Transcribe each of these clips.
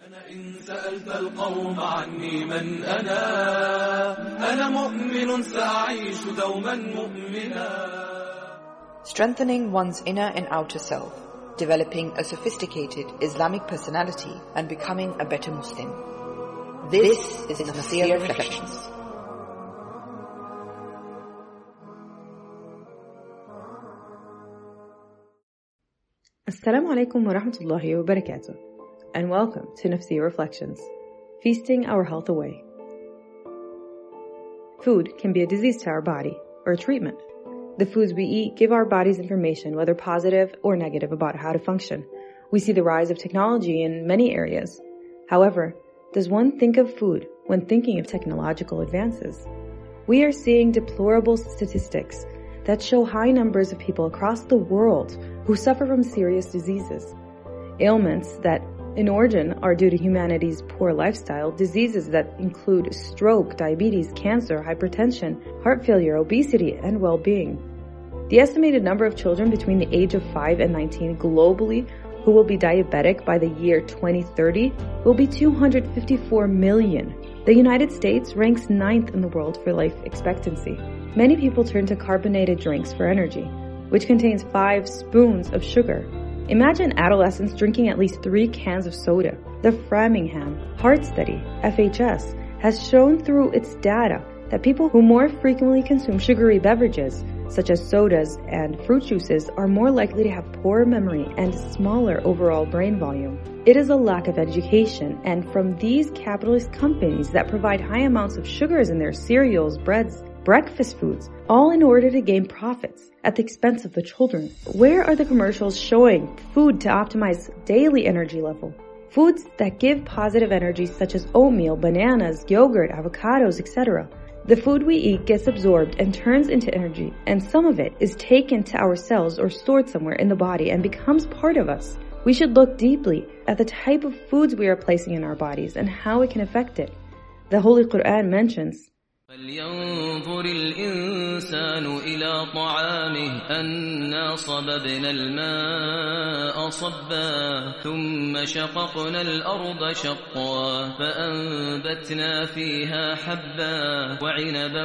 إن سألت القوم عني من أنا مؤمن سأعيش دوما مؤمنا. Strengthening one's inner and outer self, developing a sophisticated Islamic personality and becoming a better Muslim. This is Nafsiyya Reflections. Assalamu alaikum wa rahmatullahi wa barakatuh, and welcome to Nafsiyya Reflections, feasting our health away. Food can be a disease to our body or a treatment. The foods we eat give our bodies information, whether positive or negative, about how to function. We see the rise of technology in many areas. However, does one think of food when thinking of technological advances? We are seeing deplorable statistics that show high numbers of people across the world who suffer from serious diseases. Ailments that in origin are due to humanity's poor lifestyle, diseases that include stroke, diabetes, cancer, hypertension, heart failure, obesity, and well-being. The estimated number of children between the age of 5 and 19 globally who will be diabetic by the year 2030 will be 254 million. The United States ranks 9th in the world for life expectancy. Many people turn to carbonated drinks for energy, which contains 5 spoons of sugar. Imagine adolescents drinking at least 3 cans of soda. The Framingham Heart Study, FHS, has shown through its data that people who more frequently consume sugary beverages, such as sodas and fruit juices, are more likely to have poor memory and smaller overall brain volume. It is a lack of education, and from these capitalist companies that provide high amounts of sugars in their cereals, breads, breakfast foods, all in order to gain profits at the expense of the children. Where are the commercials showing food to optimize daily energy level? Foods that give positive energy such as oatmeal, bananas, yogurt, avocados, etc. The food we eat gets absorbed and turns into energy, and some of it is taken to our cells or stored somewhere in the body and becomes part of us. We should look deeply at the type of foods we are placing in our bodies and how it can affect it. The Holy Quran mentions, فلينظر الإنسان إلى طعامه أنا صببنا الماء صبا ثم شققنا الأرض شقا فأنبتنا فيها حبا وعنبا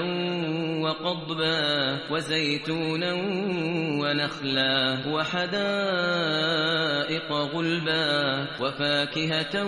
وقضبا وزيتونا ونخلا وحدائق غلبا وفاكهة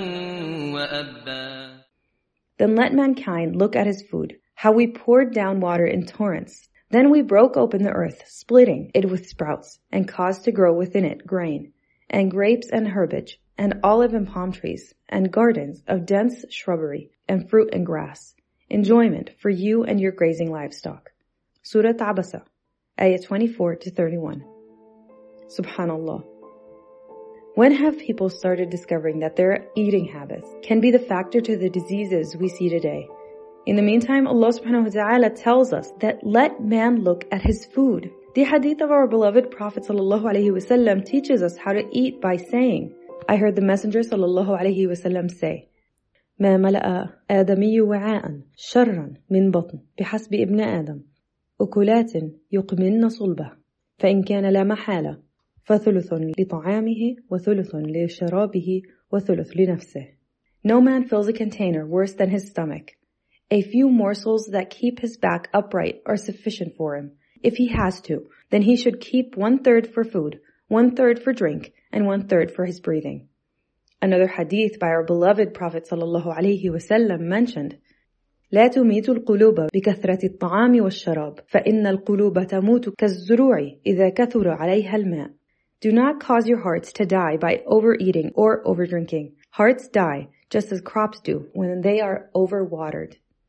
وأبا. Then let mankind look at his food, how we poured down water in torrents. Then we broke open the earth, splitting it with sprouts, and caused to grow within it grain, and grapes and herbage, and olive and palm trees, and gardens of dense shrubbery, and fruit and grass. Enjoyment for you and your grazing livestock. Surah Abasa, ayah 24-31. Subhanallah. When have people started discovering that their eating habits can be the factor to the diseases we see today? In the meantime, Allah subhanahu wa ta'ala tells us that let man look at his food. The hadith of our beloved Prophet sallallahu alaihi wasallam teaches us how to eat by saying, I heard the Messenger sallallahu alaihi wasallam say, ما ملأ آدمي وعاء شرا من بطن بحسب ابن آدم أكلات يقمن صلبه فإن كان لا محالة فثلث لطعامه وثلث لشرابه وثلث لنفسه. No man fills a container worse than his stomach. A few morsels that keep his back upright are sufficient for him. If he has to, then he should keep 1/3 for food, 1/3 for drink, and 1/3 for his breathing. Another hadith by our beloved Prophet sallallahu alaihi wasallam mentioned, لا تميت القلوب بكثرة الطعام والشراب فإن القلوب تموت كالزروع إذا كثر عليها الماء. Do not cause your hearts to die by overeating or overdrinking. Hearts die just as crops do when they are overwatered.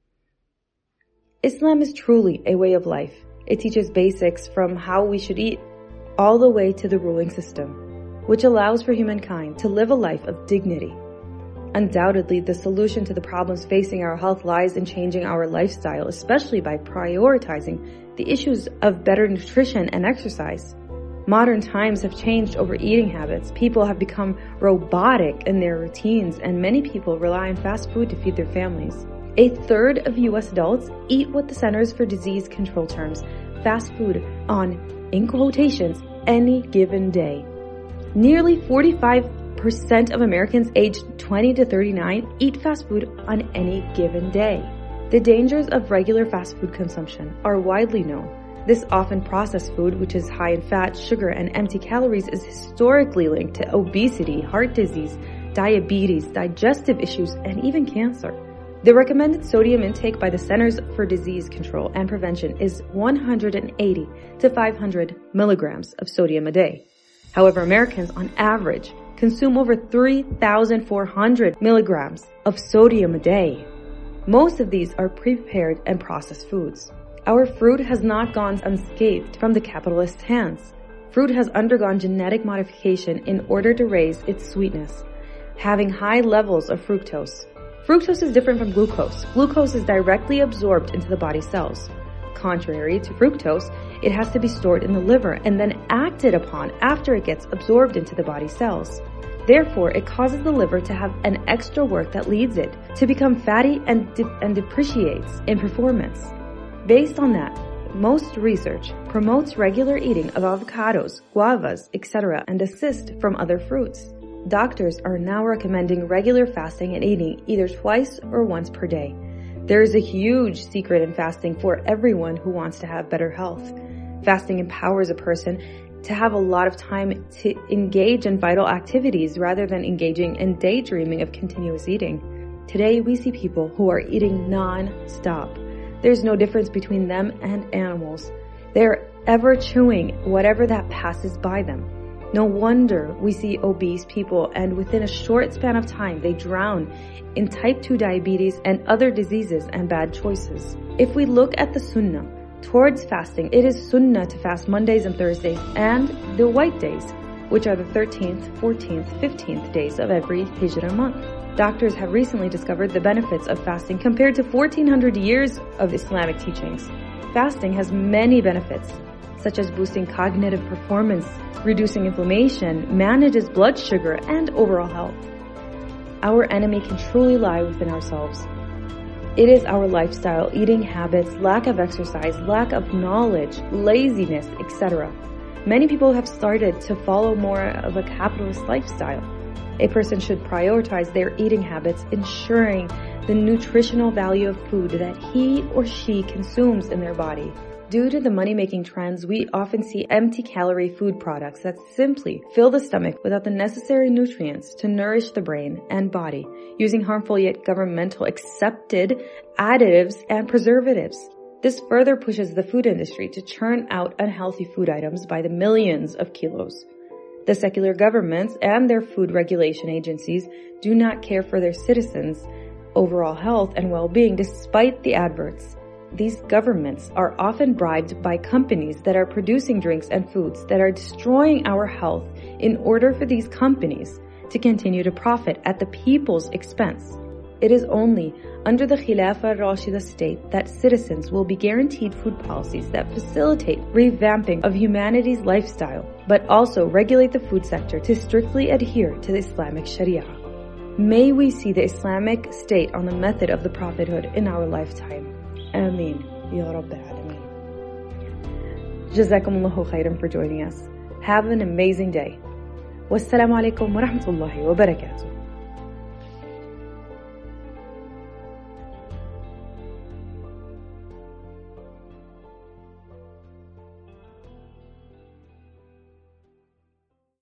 Islam is truly a way of life. It teaches basics from how we should eat all the way to the ruling system, which allows for humankind to live a life of dignity. Undoubtedly, the solution to the problems facing our health lies in changing our lifestyle, especially by prioritizing the issues of better nutrition and exercise. Modern times have changed over eating habits. People have become robotic in their routines, and many people rely on fast food to feed their families. 1/3 of U.S. adults eat what the Centers for Disease Control terms fast food on, in quotations, any given day. Nearly 45 40% of Americans aged 20 to 39 eat fast food on any given day. The dangers of regular fast food consumption are widely known. This often processed food, which is high in fat, sugar, and empty calories, is historically linked to obesity, heart disease, diabetes, digestive issues, and even cancer. The recommended sodium intake by the Centers for Disease Control and Prevention is 180 to 500 milligrams of sodium a day. However, Americans on average consume over 3,400 milligrams of sodium a day. Most of these are prepared and processed foods. Our fruit has not gone unscathed from the capitalist's hands. Fruit has undergone genetic modification in order to raise its sweetness, having high levels of fructose. Fructose is different from glucose. Glucose is directly absorbed into the body cells. Contrary to fructose, it has to be stored in the liver and then acted upon after it gets absorbed into the body cells. Therefore, it causes the liver to have an extra work that leads it to become fatty and depreciates in performance. Based on that, most research promotes regular eating of avocados, guavas, etc. and desist from other fruits. Doctors are now recommending regular fasting and eating either twice or once per day. There is a huge secret in fasting for everyone who wants to have better health. Fasting empowers a person to have a lot of time to engage in vital activities rather than engaging in daydreaming of continuous eating. Today, we see people who are eating non-stop. There's no difference between them and animals. They're ever chewing whatever that passes by them. No wonder we see obese people, and within a short span of time, they drown in type 2 diabetes and other diseases and bad choices. If we look at the sunnah towards fasting, it is sunnah to fast Mondays and Thursdays and the white days, which are the 13th, 14th, 15th days of every Hijrah month. Doctors have recently discovered the benefits of fasting compared to 1400 years of Islamic teachings. Fasting has many benefits, such as boosting cognitive performance, reducing inflammation, manages blood sugar, and overall health. Our enemy can truly lie within ourselves. It is our lifestyle, eating habits, lack of exercise, lack of knowledge, laziness, etc. Many people have started to follow more of a capitalist lifestyle. A person should prioritize their eating habits, ensuring the nutritional value of food that he or she consumes in their body. Due to the money-making trends, we often see empty-calorie food products that simply fill the stomach without the necessary nutrients to nourish the brain and body, using harmful yet governmental accepted additives and preservatives. This further pushes the food industry to churn out unhealthy food items by the millions of kilos. The secular governments and their food regulation agencies do not care for their citizens' overall health and well-being despite the adverts. These governments are often bribed by companies that are producing drinks and foods that are destroying our health in order for these companies to continue to profit at the people's expense. It is only under the Khilafah Rashida state that citizens will be guaranteed food policies that facilitate revamping of humanity's lifestyle, but also regulate the food sector to strictly adhere to the Islamic Sharia. May we see the Islamic state on the method of the prophethood in our lifetime. Ameen. Ya Rabbil Alameen. Jazakumullahu khairan for joining us. Have an amazing day. Wassalamu alaikum wa rahmatullahi wa barakatuh.